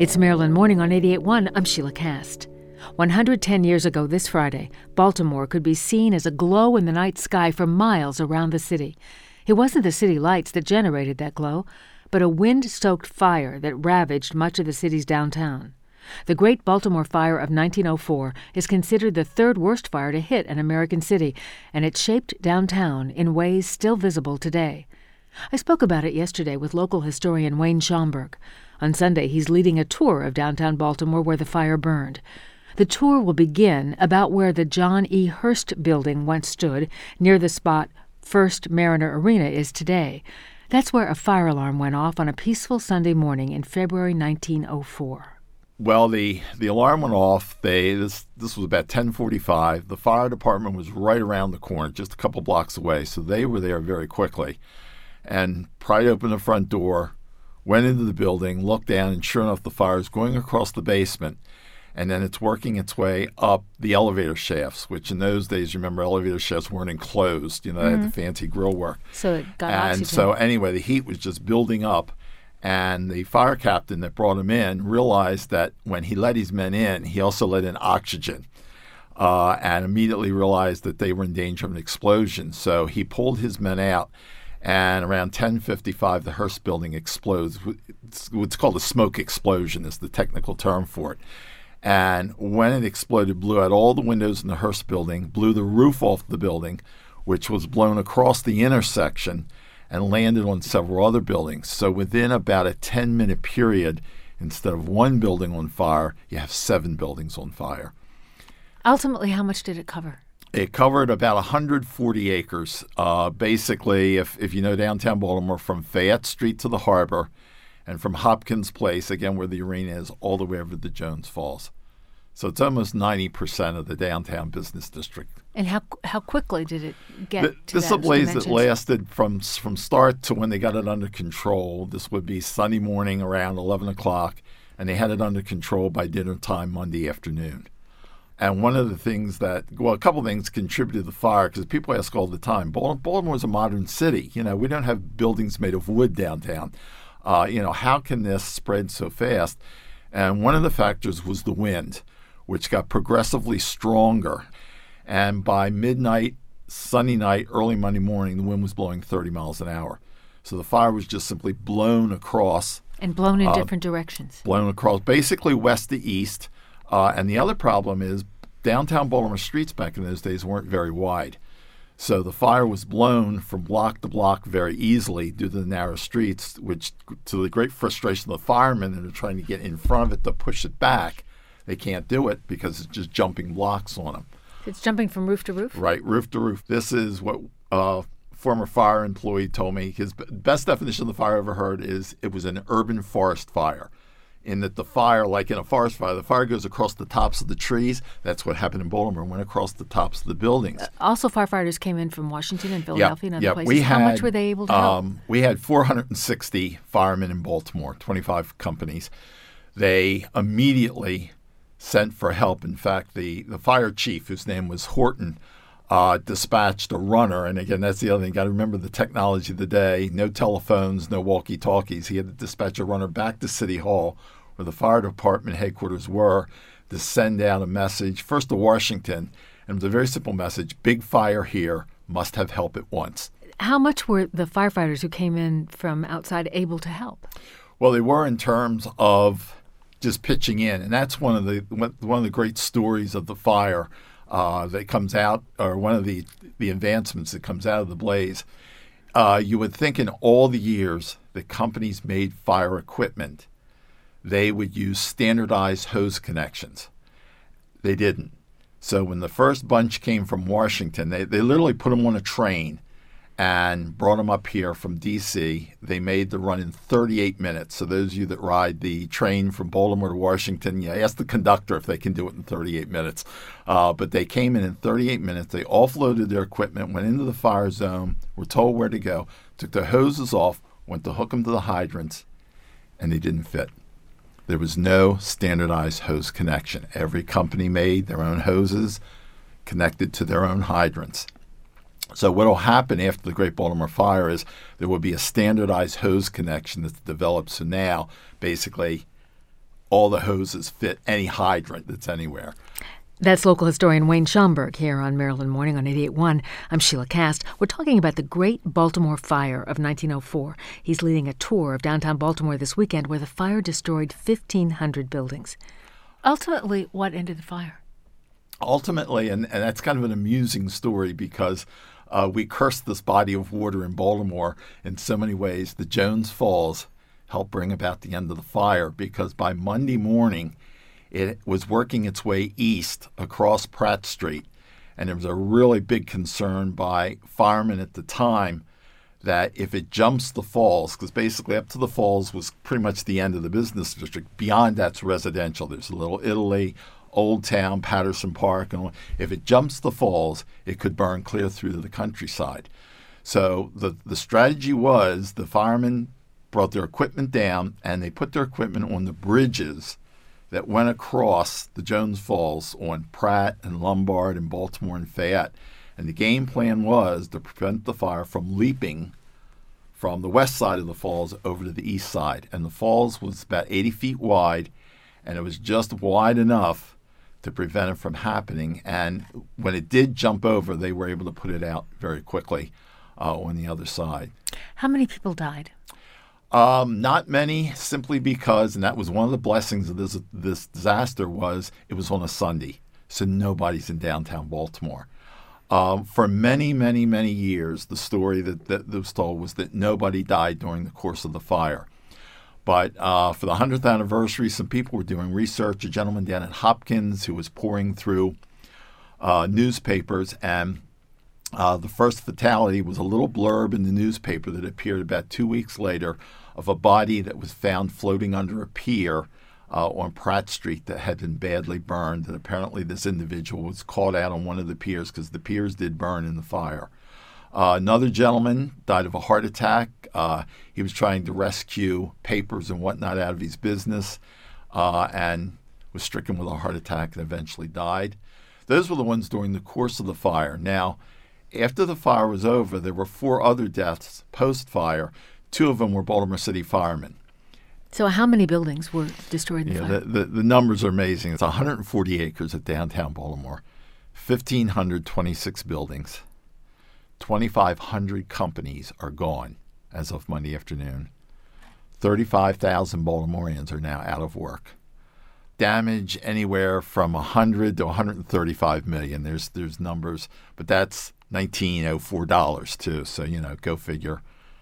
It's Maryland Morning on 88.1. I'm Sheila Cast. 110 years ago this Friday, Baltimore could be seen as a glow in the night sky for miles around the city. It wasn't the city lights that generated that glow, but a wind-stoked fire that ravaged much of the city's downtown. The Great Baltimore Fire of 1904 is considered the third worst fire to hit an American city, and it shaped downtown in ways still visible today. I spoke about it yesterday with local historian Wayne Schomburg. On Sunday, he's leading a tour of downtown Baltimore where the fire burned. The tour will begin about where the John E. Hurst building once stood, near the spot First Mariner Arena is today. That's where a fire alarm went off on a peaceful Sunday morning in February 1904. Well, the alarm went off. This was about 10:45. The fire department was right around the corner, just a couple blocks away, so they were there very quickly. And pried open the front door, went into the building, looked down, and sure enough, the fire is going across the basement. And then it's working its way up the elevator shafts, which in those days, remember, elevator shafts weren't enclosed. They had the fancy grill work. So it got And oxygen. so anyway, the heat was just building up. And the fire captain that brought him in realized that when he let his men in, he also let in oxygen and immediately realized that they were in danger of an explosion. So he pulled his men out. And around 10:55, the Hearst building explodes. It's what's called a smoke explosion is the technical term for it. And when it exploded, blew out all the windows in the Hearst building, blew the roof off the building, which was blown across the intersection and landed on several other buildings. So within about a 10-minute period, instead of one building on fire, you have 7 buildings on fire. Ultimately, how much did it cover? It covered about 140 acres. Basically, if you know downtown Baltimore, from Fayette Street to the harbor, and from Hopkins Place, again where the arena is, all the way over to Jones Falls. So it's almost 90% of the downtown business district. And how quickly did it get to This is a those blaze that dimensions? lasted from start to when they got it under control. This would be Sunday morning around 11 o'clock, and they had it under control by dinner time Monday afternoon. And one of the things a couple of things contributed to the fire, because people ask all the time, Baltimore's a modern city. We don't have buildings made of wood downtown. How can this spread so fast? And one of the factors was the wind, which got progressively stronger. And by midnight, Sunday night, early Monday morning, the wind was blowing 30 miles an hour. So the fire was just simply blown across. And blown in different directions. Blown across, basically west to east. And the other problem is downtown Baltimore streets back in those days weren't very wide. So the fire was blown from block to block very easily due to the narrow streets, which, to the great frustration of the firemen that are trying to get in front of it to push it back, they can't do it because it's just jumping blocks on them. It's jumping from roof to roof? Right, roof to roof. This is what a former fire employee told me. His best definition of the fire I ever heard is it was an urban forest fire. In that the fire, like in a forest fire, the fire goes across the tops of the trees. That's what happened in Baltimore, went across the tops of the buildings. Also, firefighters came in from Washington and Philadelphia and other places. We had, how much were they able to help? We had 460 firemen in Baltimore, 25 companies. They immediately sent for help. In fact, the fire chief, whose name was Horton, dispatched a runner. And again, that's the other thing. You got to remember the technology of the day. No telephones, no walkie-talkies. He had to dispatch a runner back to City Hall, where the fire department headquarters were, to send out a message, first to Washington. And it was a very simple message: big fire here, must have help at once. How much were the firefighters who came in from outside able to help? Well, they were in terms of just pitching in. And that's one of the great stories of the fire that comes out, or one of the advancements that comes out of the blaze. You would think in all the years that companies made fire equipment, they would use standardized hose connections. They didn't. So when the first bunch came from Washington, they literally put them on a train and brought them up here from D.C. They made the run in 38 minutes. So those of you that ride the train from Baltimore to Washington, ask the conductor if they can do it in 38 minutes. But they came in 38 minutes. They offloaded their equipment, went into the fire zone, were told where to go, took their hoses off, went to hook them to the hydrants, and they didn't fit. There was no standardized hose connection. Every company made their own hoses connected to their own hydrants. So what will happen after the Great Baltimore Fire is there will be a standardized hose connection that's developed. So now, basically, all the hoses fit any hydrant that's anywhere. That's local historian Wayne Schomburg here on Maryland Morning on 88.1. I'm Sheila Cast. We're talking about the Great Baltimore Fire of 1904. He's leading a tour of downtown Baltimore this weekend where the fire destroyed 1,500 buildings. Ultimately, what ended the fire? Ultimately, and that's kind of an amusing story because we cursed this body of water in Baltimore in so many ways. The Jones Falls helped bring about the end of the fire because by Monday morning, it was working its way east across Pratt Street, and there was a really big concern by firemen at the time that if it jumps the falls, because basically up to the falls was pretty much the end of the business district. Beyond that's residential. There's a Little Italy, Old Town, Patterson Park, and if it jumps the falls, it could burn clear through to the countryside. So the strategy was the firemen brought their equipment down, and they put their equipment on the bridges that went across the Jones Falls on Pratt and Lombard and Baltimore and Fayette. And the game plan was to prevent the fire from leaping from the west side of the falls over to the east side. And the falls was about 80 feet wide, and it was just wide enough to prevent it from happening. And when it did jump over, they were able to put it out very quickly on the other side. How many people died? Not many, simply because, and that was one of the blessings of this disaster, was it was on a Sunday, so nobody's in downtown Baltimore. For many, many, many years, the story that was told was that nobody died during the course of the fire. But for the 100th anniversary, some people were doing research. A gentleman down at Hopkins who was pouring through newspapers, and the first fatality was a little blurb in the newspaper that appeared about 2 weeks later of a body that was found floating under a pier on Pratt Street that had been badly burned. And apparently this individual was caught out on one of the piers because the piers did burn in the fire. Another gentleman died of a heart attack. He was trying to rescue papers and whatnot out of his business and was stricken with a heart attack and eventually died. Those were the ones during the course of the fire. Now, after the fire was over, there were 4 other deaths post-fire. 2 of them were Baltimore City firemen. So how many buildings were destroyed in the fire? The numbers are amazing. It's 140 acres of downtown Baltimore, 1,526 buildings, 2,500 companies are gone as of Monday afternoon. 35,000 Baltimoreans are now out of work. Damage anywhere from 100 to 135 million. There's numbers, but that's $1904 too. So go figure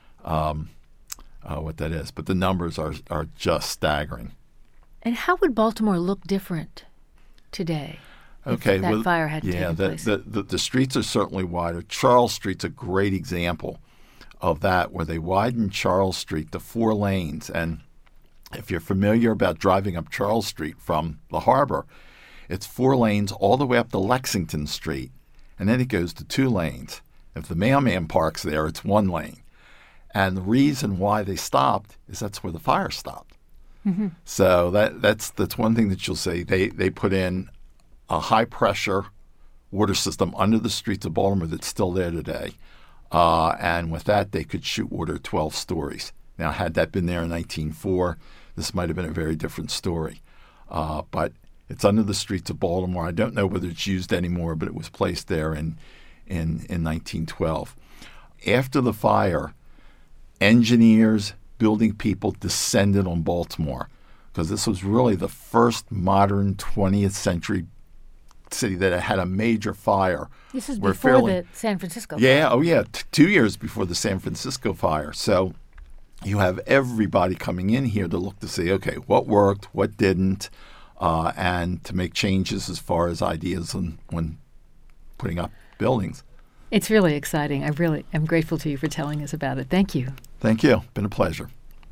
what that is. But the numbers are just staggering. And how would Baltimore look different today? Okay, if that fire had taken place? The streets are certainly wider. Charles Street's a great example of that, where they widened Charles Street to 4 lanes. And if you're familiar about driving up Charles Street from the harbor, it's 4 lanes all the way up to Lexington Street, and then it goes to 2 lanes. If the mailman parks there, it's 1 lane. And the reason why they stopped is that's where the fire stopped. Mm-hmm. So that's one thing that you'll see. They put in a high-pressure water system under the streets of Baltimore that's still there today. And with that, they could shoot water 12 stories. Now, had that been there in 1904, this might have been a very different story. But it's under the streets of Baltimore. I don't know whether it's used anymore, but it was placed there in 1912. After the fire, engineers, building people descended on Baltimore because this was really the first modern 20th century city that had a major fire. This is before the San Francisco fire. Yeah, 2 years before the San Francisco fire. So you have everybody coming in here to look to see, okay, what worked, what didn't, and to make changes as far as ideas when putting up buildings. It's really exciting. I really am grateful to you for telling us about it. Thank you. Thank you. Been a pleasure.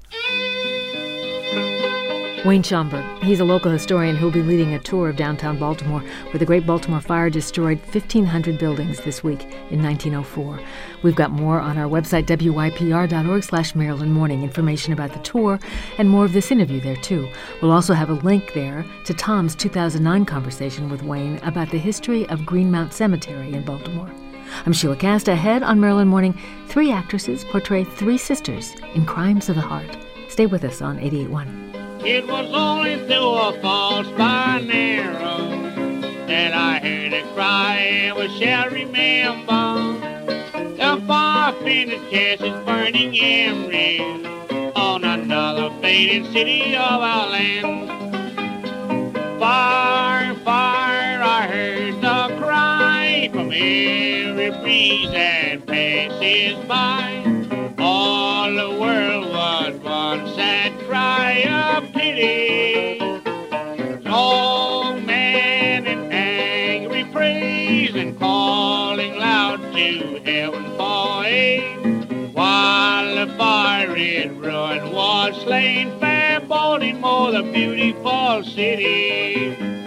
Wayne Schomburg. He's a local historian who will be leading a tour of downtown Baltimore, where the Great Baltimore Fire destroyed 1,500 buildings this week in 1904. We've got more on our website, wypr.org/Maryland Morning, information about the tour and more of this interview there, too. We'll also have a link there to Tom's 2009 conversation with Wayne about the history of Greenmount Cemetery in Baltimore. I'm Sheila Cast. Ahead on Maryland Morning, 3 actresses portray 3 sisters in Crimes of the Heart. Stay with us on 88.1. It was only through a false binary that I heard a cry and we shall remember the far-faded castles burning in red on another faded city of our land. Far, far, I heard the cry from every breeze that passes by. All the world was one sad cry of pity. Long man in angry praise and calling loud to heaven for aid, while the fiery ruin was slain, fair Baltimore, the beautiful city.